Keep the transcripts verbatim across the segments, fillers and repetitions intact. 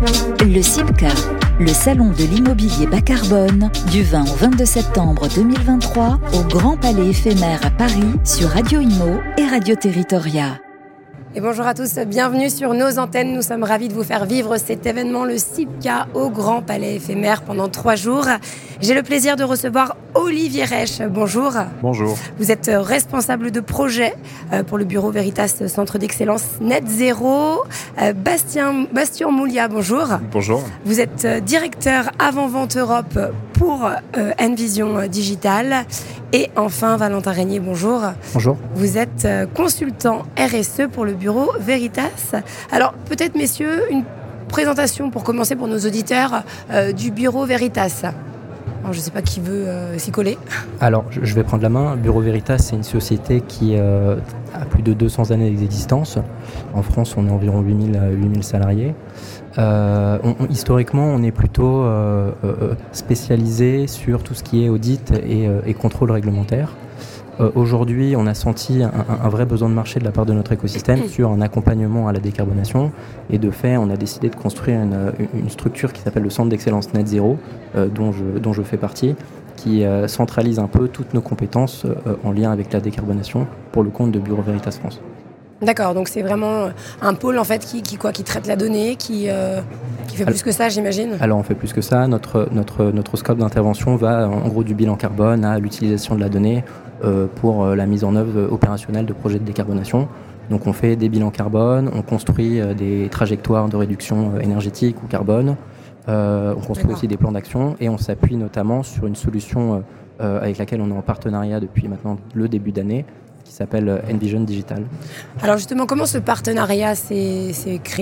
Le CIPCA, le salon de l'immobilier bas carbone, du vingt au vingt-deux septembre deux mille vingt-trois au Grand Palais éphémère à Paris sur Radio Imo et Radio Territoria. Et bonjour à tous, bienvenue sur nos antennes. Nous sommes ravis de vous faire vivre cet événement, le CIPCA, au Grand Palais éphémère pendant trois jours. J'ai le plaisir de recevoir Olivier Reich. Bonjour. Bonjour. Vous êtes responsable de projet pour le bureau Veritas Centre d'Excellence Net Zéro. Bastien, Bastien Moulia, bonjour. Bonjour. Vous êtes directeur avant-vente Europe pour euh, Envision Digital. Et enfin, Valentin Régnier, bonjour. Bonjour. Vous êtes euh, consultant R S E pour le bureau Veritas. Alors, peut-être, messieurs, une présentation pour commencer pour nos auditeurs euh, du bureau Veritas. Alors, je ne sais pas qui veut euh, s'y coller. Alors, je vais prendre la main. Bureau Veritas, c'est une société qui euh, a plus de deux cents années d'existence. En France, on est environ huit mille salariés. Euh, on, on, historiquement, on est plutôt euh, euh, spécialisé sur tout ce qui est audit et, euh, et contrôle réglementaire. Euh, aujourd'hui, on a senti un, un, un vrai besoin de marché de la part de notre écosystème sur un accompagnement à la décarbonation. Et de fait, on a décidé de construire une, une structure qui s'appelle le Centre d'Excellence Net Zéro, euh, dont, je, dont je fais partie, qui euh, centralise un peu toutes nos compétences euh, en lien avec la décarbonation pour le compte de Bureau Veritas France. D'accord, donc c'est vraiment un pôle en fait qui, qui, quoi, qui traite la donnée, qui, euh, qui fait alors, plus que ça, j'imagine. Alors on fait plus que ça. Notre, notre, notre scope d'intervention va en gros du bilan carbone à l'utilisation de la donnée euh, pour euh, la mise en œuvre opérationnelle de projets de décarbonation. Donc on fait des bilans carbone, on construit euh, des trajectoires de réduction énergétique ou carbone, euh, on construit D'accord. aussi des plans d'action et on s'appuie notamment sur une solution euh, avec laquelle on est en partenariat depuis maintenant le début d'année, qui s'appelle Envision Digital. Alors justement, comment ce partenariat s'est, s'est créé ?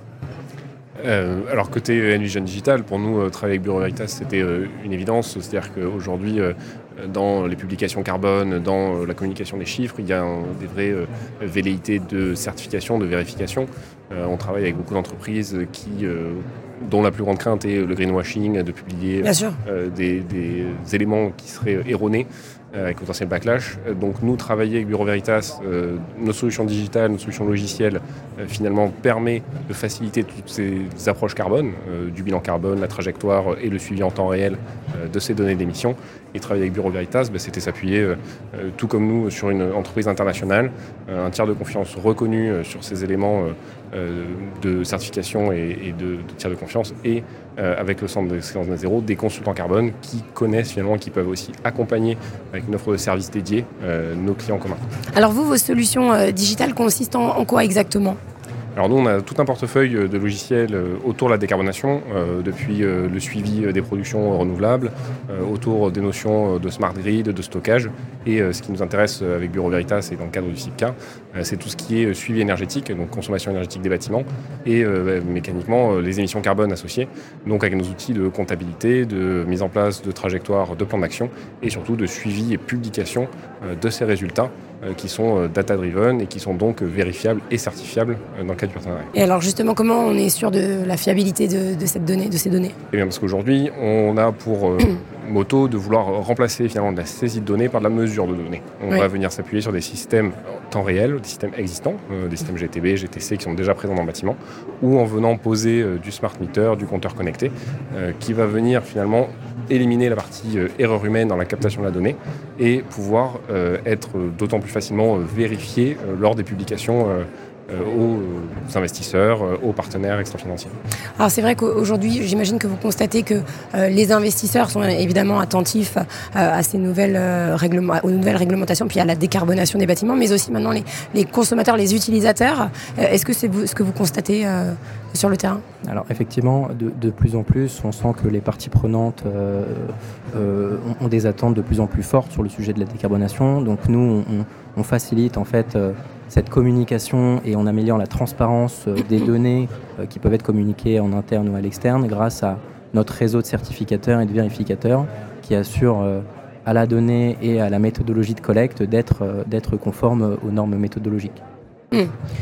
euh, Alors côté Envision Digital, pour nous, euh, travailler avec Bureau Veritas, c'était euh, une évidence. C'est-à-dire qu'aujourd'hui, euh, dans les publications carbone, dans euh, la communication des chiffres, il y a un, des vraies euh, velléités de certification, de vérification. Euh, on travaille avec beaucoup d'entreprises qui, euh, dont la plus grande crainte est le greenwashing, de publier euh, des, des éléments qui seraient erronés, avec potentiel backlash. Donc nous, travailler avec Bureau Veritas, euh, nos solutions digitales, nos solutions logicielles, euh, finalement, permet de faciliter toutes ces approches carbone, euh, du bilan carbone, la trajectoire et le suivi en temps réel euh, de ces données d'émission. Et travailler avec Bureau Veritas, bah, c'était s'appuyer, euh, tout comme nous, sur une entreprise internationale, euh, un tiers de confiance reconnu euh, sur ces éléments euh, de certification et, et de, de tiers de confiance, et euh, avec le Centre d'Excellence Net Zéro, des consultants carbone qui connaissent finalement, qui peuvent aussi accompagner avec une offre de services dédiée euh, nos clients communs. Alors vous, vos solutions euh, digitales consistent en, en quoi exactement ? Alors nous, on a tout un portefeuille de logiciels autour de la décarbonation, euh, depuis euh, le suivi des productions renouvelables, euh, autour des notions de smart grid, de stockage. Et euh, ce qui nous intéresse avec Bureau Veritas et dans le cadre du CIPCA, euh, c'est tout ce qui est suivi énergétique, donc consommation énergétique des bâtiments, et euh, mécaniquement euh, les émissions carbone associées, donc avec nos outils de comptabilité, de mise en place de trajectoires, de plans d'action, et surtout de suivi et publication euh, de ces résultats, qui sont data-driven et qui sont donc vérifiables et certifiables dans le cadre du partenariat. Et alors justement, comment on est sûr de la fiabilité de, de, cette donnée, de ces données ? Eh bien parce qu'aujourd'hui, on a pour euh, moto de vouloir remplacer finalement de la saisie de données par de la mesure de données. On oui. va venir s'appuyer sur des systèmes temps réel, des systèmes existants, euh, des systèmes G T B, G T C qui sont déjà présents dans le bâtiment, ou en venant poser euh, du smart meter, du compteur connecté, euh, qui va venir finalement éliminer la partie euh, erreur humaine dans la captation de la donnée et pouvoir euh, être d'autant plus facilement euh, vérifié euh, lors des publications euh, euh, aux investisseurs, euh, aux partenaires extra-financiers. Alors c'est vrai qu'aujourd'hui, j'imagine que vous constatez que euh, les investisseurs sont évidemment attentifs euh, à ces nouvelles, euh, règlements, aux nouvelles réglementations, puis à la décarbonation des bâtiments, mais aussi maintenant les, les consommateurs, les utilisateurs. Euh, est-ce que c'est vous, ce que vous constatez euh, sur le terrain ? Alors effectivement, de, de plus en plus, on sent que les parties prenantes euh, euh, ont des attentes de plus en plus fortes sur le sujet de la décarbonation. Donc nous, on, on facilite en fait euh, cette communication et on améliore la transparence euh, des données euh, qui peuvent être communiquées en interne ou à l'externe grâce à notre réseau de certificateurs et de vérificateurs qui assure euh, à la donnée et à la méthodologie de collecte d'être, euh, d'être conforme aux normes méthodologiques. Mmh.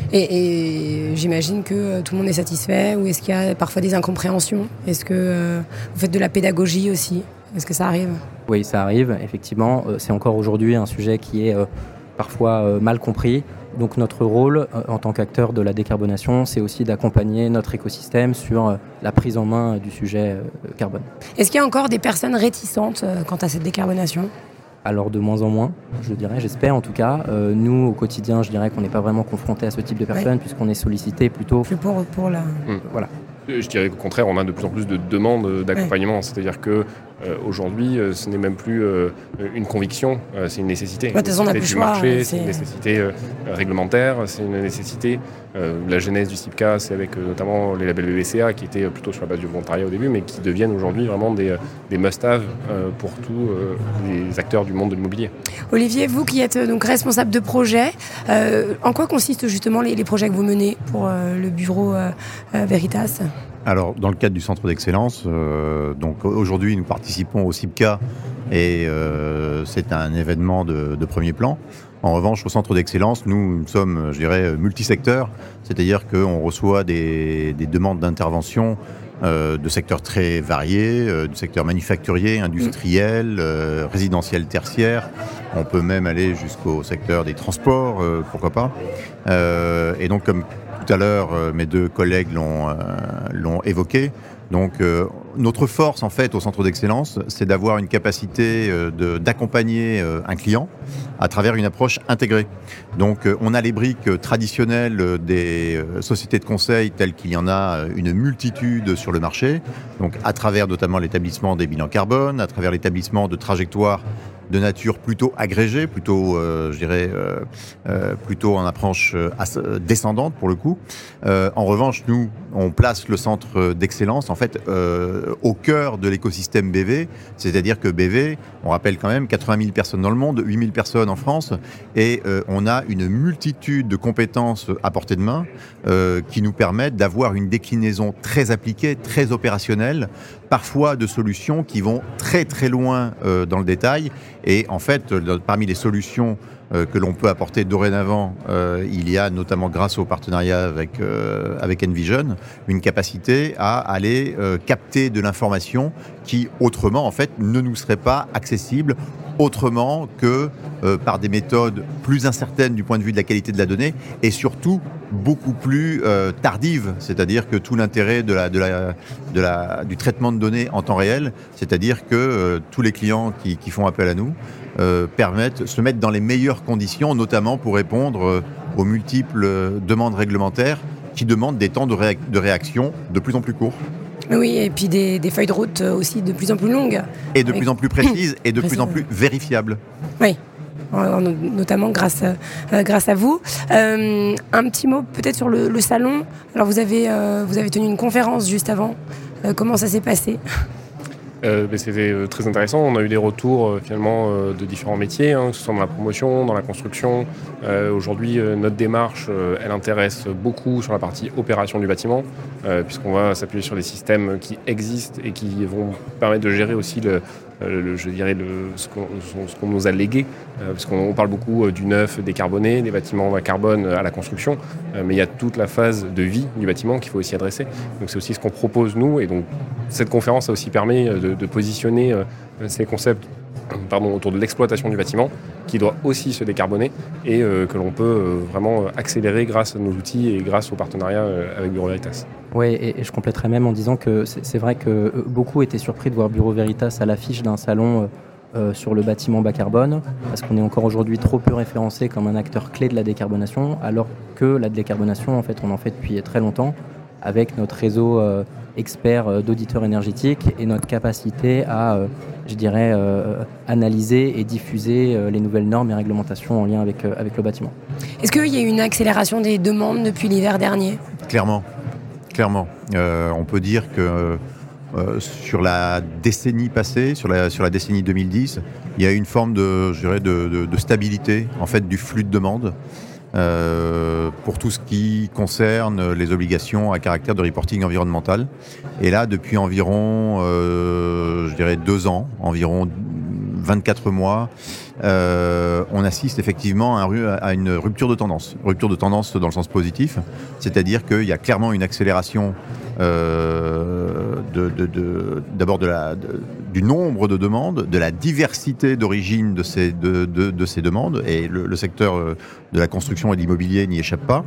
Et, et j'imagine que tout le monde est satisfait, ou est-ce qu'il y a parfois des incompréhensions ? Est-ce que euh, vous faites de la pédagogie aussi ? Est-ce que ça arrive ? Oui, ça arrive, effectivement. Euh, c'est encore aujourd'hui un sujet qui est euh, parfois euh, mal compris. Donc notre rôle euh, en tant qu'acteur de la décarbonation, c'est aussi d'accompagner notre écosystème sur euh, la prise en main euh, du sujet euh, carbone. Est-ce qu'il y a encore des personnes réticentes euh, quant à cette décarbonation ? Alors de moins en moins, je dirais, j'espère en tout cas. Euh, nous, au quotidien, je dirais qu'on n'est pas vraiment confronté à ce type de personnes, oui. puisqu'on est sollicité plutôt... Plus pour, pour la... Mmh. Voilà. Je dirais qu'au contraire, on a de plus en plus de demandes d'accompagnement. Ouais. C'est-à-dire que euh, aujourd'hui, euh, ce n'est même plus euh, une conviction, euh, c'est une nécessité. Ouais, c'est une nécessité du marché, c'est une nécessité euh, réglementaire, c'est une nécessité. Euh, la genèse du CIPCA, c'est avec euh, notamment les labels B B C A qui étaient plutôt sur la base du volontariat au début, mais qui deviennent aujourd'hui vraiment des, des must-have euh, pour tous euh, les acteurs du monde de l'immobilier. Olivier, vous qui êtes donc responsable de projet, euh, en quoi consistent justement les, les projets que vous menez pour euh, le bureau euh, Veritas ? Alors, dans le cadre du centre d'excellence, euh, donc aujourd'hui nous participons au CIPCA et euh, c'est un événement de, de premier plan. En revanche, au centre d'excellence, nous, nous sommes, je dirais, multisecteurs, c'est-à-dire qu'on reçoit des, des demandes d'intervention euh, de secteurs très variés, euh, du secteur manufacturier, industriel, euh, résidentiel, tertiaire. On peut même aller jusqu'au secteur des transports, euh, pourquoi pas. Euh, et donc, comme tout à l'heure, euh, mes deux collègues l'ont, euh, l'ont évoqué. Donc, euh, notre force, en fait, au centre d'excellence, c'est d'avoir une capacité euh, de, d'accompagner euh, un client à travers une approche intégrée. Donc, euh, on a les briques traditionnelles des euh, sociétés de conseil, telles qu'il y en a une multitude sur le marché. Donc, à travers notamment l'établissement des bilans carbone, à travers l'établissement de trajectoires de nature plutôt agrégée, plutôt, euh, je dirais, euh, euh, plutôt en approche euh, descendante pour le coup. Euh, en revanche, nous, on place le centre d'excellence en fait euh, au cœur de l'écosystème B V, c'est-à-dire que B V, on rappelle quand même quatre-vingt mille personnes dans le monde, huit mille personnes en France, et euh, on a une multitude de compétences à portée de main euh, qui nous permettent d'avoir une déclinaison très appliquée, très opérationnelle, parfois de solutions qui vont très très loin euh, dans le détail. Et en fait, parmi les solutions euh, que l'on peut apporter dorénavant, euh, il y a notamment grâce au partenariat avec, euh, avec Envision, une capacité à aller euh, capter de l'information qui autrement en fait ne nous serait pas accessible autrement que euh, par des méthodes plus incertaines du point de vue de la qualité de la donnée et surtout beaucoup plus euh, tardives, c'est-à-dire que tout l'intérêt de la, de la, de la, du traitement de données en temps réel, c'est-à-dire que euh, tous les clients qui, qui font appel à nous euh, permettent, se mettent dans les meilleures conditions, notamment pour répondre euh, aux multiples euh, demandes réglementaires qui demandent des temps de, réa- de réaction de plus en plus courts. Oui, et puis des, des feuilles de route aussi de plus en plus longues. Et de avec... plus en plus précises et de Précis, plus en plus vérifiables. Oui, notamment grâce, euh, grâce à vous. Euh, un petit mot peut-être sur le, le salon. Alors vous avez, euh, vous avez tenu une conférence juste avant. Euh, comment ça s'est passé ? Euh, ben c'était très intéressant. On a eu des retours euh, finalement euh, de différents métiers, hein, que ce soit dans la promotion, dans la construction. Euh, aujourd'hui, euh, notre démarche, euh, elle intéresse beaucoup sur la partie opération du bâtiment, euh, puisqu'on va s'appuyer sur des systèmes qui existent et qui vont permettre de gérer aussi le, le, je dirais le, ce, qu'on, ce qu'on nous a légué, euh, parce qu'on parle beaucoup du neuf décarboné, des bâtiments à carbone à la construction, euh, mais il y a toute la phase de vie du bâtiment qu'il faut aussi adresser. Donc c'est aussi ce qu'on propose nous, et donc cette conférence a aussi permis de, de positionner euh, ces concepts pardon, autour de l'exploitation du bâtiment, qui doit aussi se décarboner et euh, que l'on peut euh, vraiment accélérer grâce à nos outils et grâce au partenariat euh, avec Bureau Veritas. Oui, et, et je compléterai même en disant que c'est, c'est vrai que beaucoup étaient surpris de voir Bureau Veritas à l'affiche d'un salon euh, sur le bâtiment bas carbone, parce qu'on est encore aujourd'hui trop peu référencé comme un acteur clé de la décarbonation, alors que la décarbonation, en fait, on en fait depuis très longtemps, avec notre réseau euh, expert euh, d'auditeurs énergétiques et notre capacité à, euh, je dirais, euh, analyser et diffuser euh, les nouvelles normes et réglementations en lien avec, euh, avec le bâtiment. Est-ce qu'il y a eu une accélération des demandes depuis l'hiver dernier ? Clairement, clairement. Euh, on peut dire que euh, sur la décennie passée, sur la, sur la décennie deux mille dix, il y a eu une forme de, je dirais, de, de, de stabilité en fait, du flux de demandes. Euh, pour tout ce qui concerne les obligations à caractère de reporting environnemental. Et là, depuis environ, euh, je dirais deux ans, environ vingt-quatre mois, euh, on assiste effectivement à, un, à une rupture de tendance. Rupture de tendance dans le sens positif, c'est-à-dire qu'il y a clairement une accélération euh, de, de, de, d'abord de la, de, du nombre de demandes, de la diversité d'origine de ces, de, de, de ces demandes, et le, le secteur de la construction et de l'immobilier n'y échappe pas.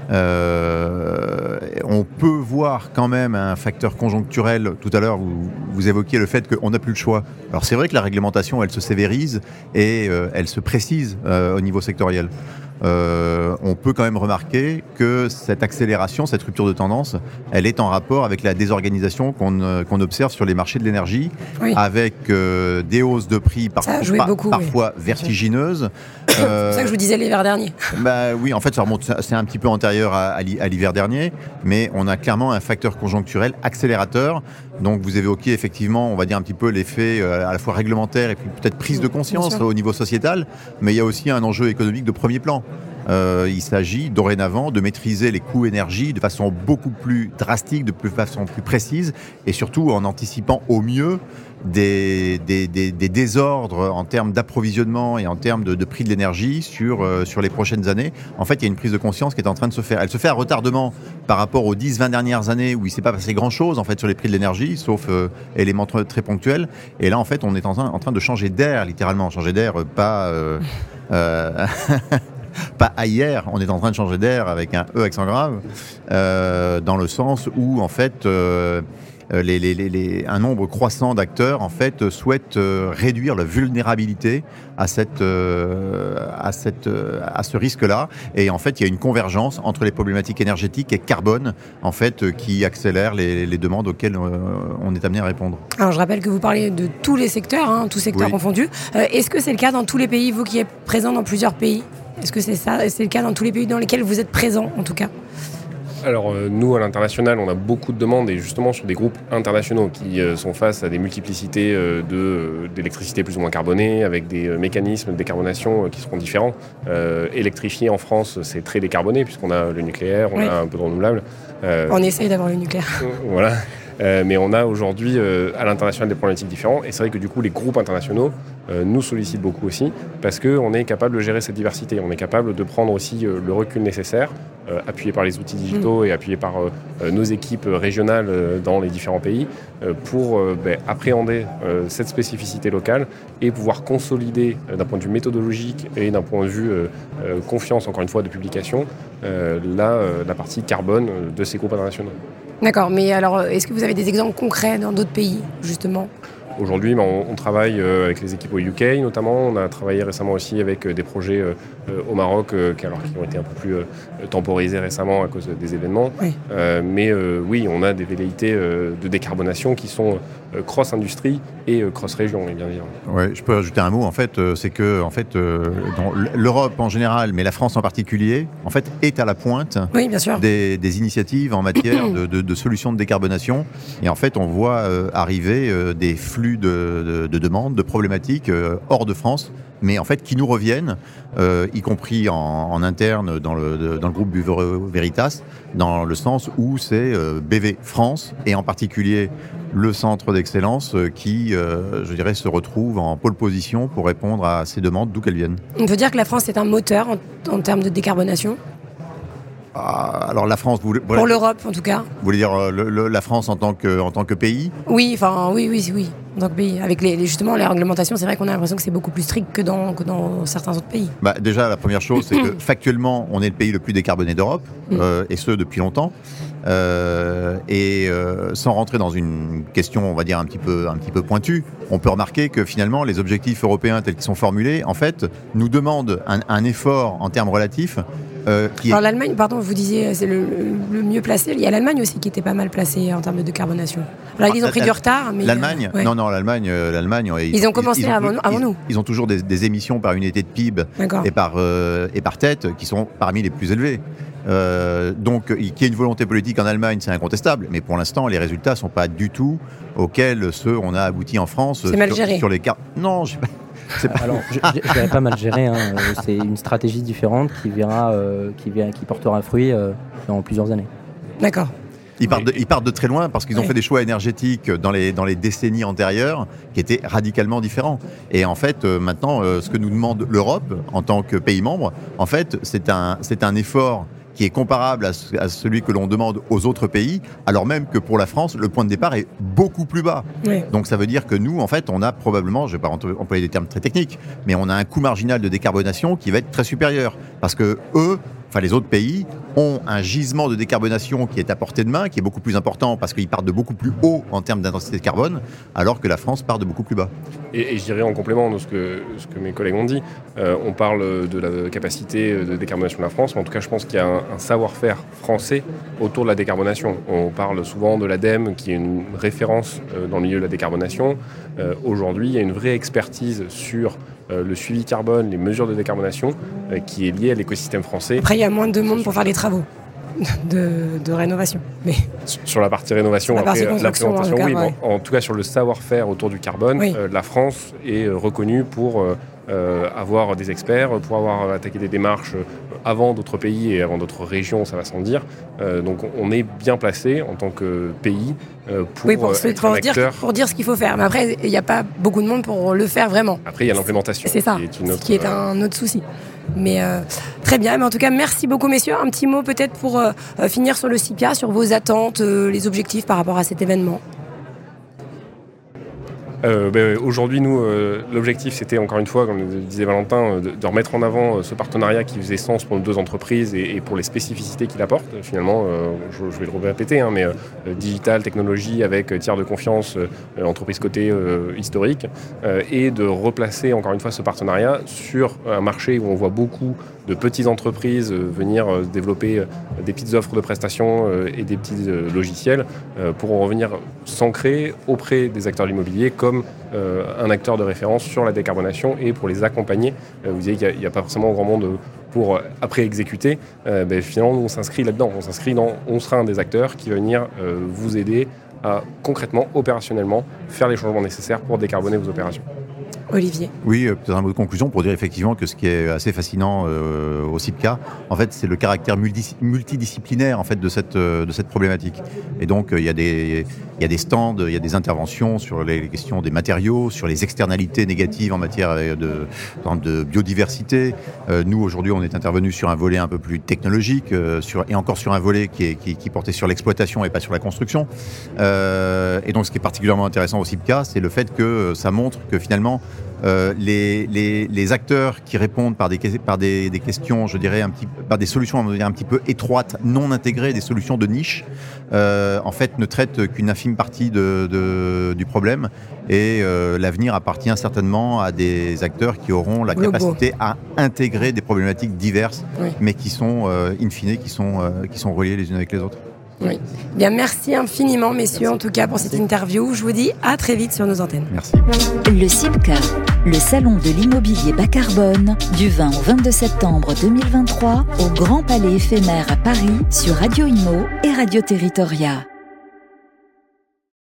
Euh, on peut voir quand même un facteur conjoncturel. Tout à l'heure, vous, vous évoquiez le fait qu'on n'a plus le choix. Alors c'est vrai que la réglementation, elle se sévérise et euh, elle se précise euh, au niveau sectoriel. Euh, on peut quand même remarquer que cette accélération, cette rupture de tendance, elle est en rapport avec la désorganisation qu'on, euh, qu'on observe sur les marchés de l'énergie, oui. avec euh, des hausses de prix par, par, beaucoup, parfois oui. vertigineuses. C'est euh, pour ça que je vous disais l'hiver dernier. Bah oui, en fait, ça remonte, c'est un petit peu antérieur à, à l'hiver dernier, mais on a clairement un facteur conjoncturel accélérateur. Donc vous évoquiez effectivement, on va dire un petit peu l'effet euh, à la fois réglementaire et puis peut-être prise de conscience au niveau sociétal, mais il y a aussi un enjeu économique de premier plan. Euh, il s'agit dorénavant de maîtriser les coûts énergie de façon beaucoup plus drastique, de façon plus précise, et surtout en anticipant au mieux des, des, des, des désordres en termes d'approvisionnement et en termes de, de prix de l'énergie sur, euh, sur les prochaines années. En fait, il y a une prise de conscience qui est en train de se faire. Elle se fait à retardement par rapport aux dix vingt dernières années où il ne s'est pas passé grand-chose en fait, sur les prix de l'énergie, sauf euh, éléments très, très ponctuels. Et là, en fait, on est en train, en train de changer d'air, littéralement. Changer d'air, pas... Euh, euh, pas à hier, on est en train de changer d'air avec un E accent grave, euh, dans le sens où en fait euh, les, les, les, les, un nombre croissant d'acteurs en fait souhaitent euh, réduire la vulnérabilité à cette euh, à cette euh, à ce risque-là, et en fait il y a une convergence entre les problématiques énergétiques et carbone en fait euh, qui accélère les, les demandes auxquelles euh, on est amené à répondre. Alors je rappelle que vous parlez de tous les secteurs, hein, tous secteurs oui. confondus. Euh, est-ce que c'est le cas dans tous les pays, vous qui êtes présent dans plusieurs pays? Est-ce que c'est ça, c'est le cas dans tous les pays dans lesquels vous êtes présents, en tout cas? Alors euh, nous, à l'international, on a beaucoup de demandes, et justement sur des groupes internationaux qui euh, sont face à des multiplicités euh, de, euh, d'électricité plus ou moins carbonée, avec des euh, mécanismes de décarbonation euh, qui seront différents. Euh, électrifier en France, c'est très décarboné, puisqu'on a le nucléaire, on oui. a un peu de renouvelable. Euh, on essaye d'avoir le nucléaire. Euh, voilà. Euh, mais on a aujourd'hui euh, à l'international des problématiques différentes, et c'est vrai que du coup les groupes internationaux euh, nous sollicitent beaucoup aussi, parce qu'on est capable de gérer cette diversité, on est capable de prendre aussi euh, le recul nécessaire, euh, appuyé par les outils digitaux mmh. et appuyé par euh, nos équipes régionales euh, dans les différents pays, euh, pour euh, ben, appréhender euh, cette spécificité locale et pouvoir consolider euh, d'un point de vue méthodologique et d'un point de vue euh, euh, confiance, encore une fois, de publication, euh, la, euh, la partie carbone de ces groupes internationaux. D'accord, mais alors est-ce que vous avez des exemples concrets dans d'autres pays, justement ? Aujourd'hui, ben, on, on travaille euh, avec les équipes au U K notamment. On a travaillé récemment aussi avec euh, des projets euh, au Maroc euh, qui, alors, qui ont été un peu plus euh, temporisés récemment à cause des événements. Oui. Euh, mais euh, oui, on a des velléités euh, de décarbonation qui sont euh, cross-industrie et euh, cross-région, bien dire. Ouais, je peux ajouter un mot. En fait, euh, c'est que en fait, euh, dans l'Europe en général, mais la France en particulier, en fait, est à la pointe oui, bien sûr. Des, des initiatives en matière de, de, de solutions de décarbonation. Et en fait, on voit euh, arriver euh, des flux De, de, de demandes, de problématiques euh, hors de France, mais en fait qui nous reviennent, euh, y compris en, en interne dans le, de, dans le groupe Bureau Veritas, dans le sens où c'est euh, B V France, et en particulier le centre d'excellence euh, qui, euh, je dirais, se retrouve en pole position pour répondre à ces demandes, d'où qu'elles viennent. On peut dire que la France est un moteur en, en termes de décarbonation ? Ah, alors la France, vous voulez, pour l'Europe en tout cas. Vous voulez dire euh, le, le, la France en tant que en tant que pays ? Oui, enfin oui, oui, oui, en tant que pays. Avec les, les justement les réglementations, c'est vrai qu'on a l'impression que c'est beaucoup plus strict que dans que dans certains autres pays. Bah déjà, la première chose, c'est que factuellement, on est le pays le plus décarboné d'Europe, mmh. euh, et ce depuis longtemps. Euh, et euh, sans rentrer dans une question, on va dire un petit peu un petit peu pointue, on peut remarquer que finalement, les objectifs européens tels qu'ils sont formulés, en fait, nous demandent un, un effort en termes relatifs. Euh, qui Alors est... l'Allemagne, pardon, vous disiez, c'est le, le mieux placé. Il y a l'Allemagne aussi qui était pas mal placée en termes de décarbonation. Alors ils ont pris du retard, mais l'Allemagne, euh, ouais. non, non, l'Allemagne, euh, l'Allemagne. Ils, ils ont commencé ils, ils ont, avant, avant ils, nous. Ils ont toujours des, des émissions par unité de P I B et par euh, et par tête qui sont parmi les plus élevées. Euh, donc, qu'il y ait une volonté politique en Allemagne, c'est incontestable, mais pour l'instant, les résultats sont pas du tout auxquels ceux on a abouti en France. C'est mal géré. Sur, sur les cartes. Non, je sais pas. C'est pas... Alors, je ne dirais pas mal géré. Hein. C'est une stratégie différente qui verra, euh, qui, verra, qui portera fruit euh, dans plusieurs années. D'accord. Ils partent, de, ils partent de très loin parce qu'ils ont oui. fait des choix énergétiques dans les, dans les décennies antérieures qui étaient radicalement différents. Et en fait, euh, maintenant, euh, ce que nous demande l'Europe en tant que pays membre, en fait, c'est un, c'est un effort qui est comparable à, ce, à celui que l'on demande aux autres pays, alors même que pour la France, le point de départ est beaucoup plus bas. Oui. Donc ça veut dire que nous, en fait, on a probablement, je ne vais pas employer des termes très techniques, mais on a un coût marginal de décarbonation qui va être très supérieur. Parce que eux, enfin les autres pays, ont un gisement de décarbonation qui est à portée de main, qui est beaucoup plus important parce qu'ils partent de beaucoup plus haut en termes d'intensité de carbone, alors que la France part de beaucoup plus bas. Et, et je dirais en complément de ce que, ce que mes collègues ont dit, euh, on parle de la capacité de décarbonation de la France, mais en tout cas je pense qu'il y a un, un savoir-faire français autour de la décarbonation. On parle souvent de l'ADEME qui est une référence euh, dans le milieu de la décarbonation. Euh, aujourd'hui, il y a une vraie expertise sur euh, le suivi carbone, les mesures de décarbonation euh, qui est liée à l'écosystème français. Après, il y a moins de monde pour faire les travaux de, de rénovation. Mais... Sur la partie rénovation, la partie après, l'implémentation, cas, oui. Ouais. En, en tout cas, sur le savoir-faire autour du carbone, oui. euh, la France est reconnue pour euh, euh, avoir des experts, pour avoir attaqué des démarches avant d'autres pays et avant d'autres régions, ça va sans dire. Euh, donc, on est bien placé en tant que pays euh, pour, oui, pour, euh, se, être pour, un dire, acteur. pour dire ce qu'il faut faire. Mais après, il n'y a pas beaucoup de monde pour le faire vraiment. Après, il y a l'implémentation. C'est ça, qui est, une autre, qui est un autre souci. Mais euh, très bien, mais en tout cas merci beaucoup messieurs. Un petit mot peut-être pour euh, finir sur le CIPCA, sur vos attentes, euh, les objectifs par rapport à cet événement. Euh, ben, aujourd'hui, nous, euh, l'objectif, c'était encore une fois, comme le disait Valentin, de, de remettre en avant euh, ce partenariat qui faisait sens pour nos deux entreprises et, et pour les spécificités qu'il apporte. Finalement, euh, je, je vais le répéter, hein, mais euh, digital, technologie avec euh, tiers de confiance, euh, entreprise cotée euh, historique, euh, et de replacer encore une fois ce partenariat sur un marché où on voit beaucoup de petites entreprises euh, venir euh, développer euh, des petites offres de prestations euh, et des petits euh, logiciels euh, pour en revenir s'ancrer auprès des acteurs de l'immobilier comme comme euh, un acteur de référence sur la décarbonation et pour les accompagner. Euh, vous disiez qu'il n'y a, a pas forcément grand monde pour euh, après exécuter. Euh, ben, finalement, nous, on s'inscrit là-dedans. On s'inscrit dans, on sera un des acteurs qui va venir euh, vous aider à concrètement, opérationnellement, faire les changements nécessaires pour décarboner vos opérations. Olivier. Oui, euh, peut-être un mot de conclusion pour dire effectivement que ce qui est assez fascinant euh, au CIPCA, en fait, c'est le caractère multi- multidisciplinaire en fait de cette euh, de cette problématique. Et donc, euh, il y a des il y a des stands, il y a des interventions sur les questions des matériaux, sur les externalités négatives en matière de de biodiversité. Euh, nous aujourd'hui, on est intervenu sur un volet un peu plus technologique, euh, sur et encore sur un volet qui est qui, qui portait sur l'exploitation et pas sur la construction. Euh, et donc, ce qui est particulièrement intéressant au CIPCA, c'est le fait que ça montre que finalement Euh, les, les, les acteurs qui répondent par des, par des, des questions, je dirais, un petit, par des solutions un petit peu étroites, non intégrées, des solutions de niche, euh, en fait, ne traitent qu'une infime partie de, de, du problème. Et euh, l'avenir appartient certainement à des acteurs qui auront la capacité à intégrer des problématiques diverses, oui. mais qui sont, euh, in fine, qui sont, euh, qui sont reliées les unes avec les autres. Oui. Bien, merci infiniment, messieurs, merci. En tout cas, pour cette interview. Je vous dis à très vite sur nos antennes. Merci. Le CIPCA, le salon de l'immobilier bas carbone, du vingt au vingt-deux septembre deux mille vingt-trois, au Grand Palais éphémère à Paris, sur Radio Imo et Radio Territoria.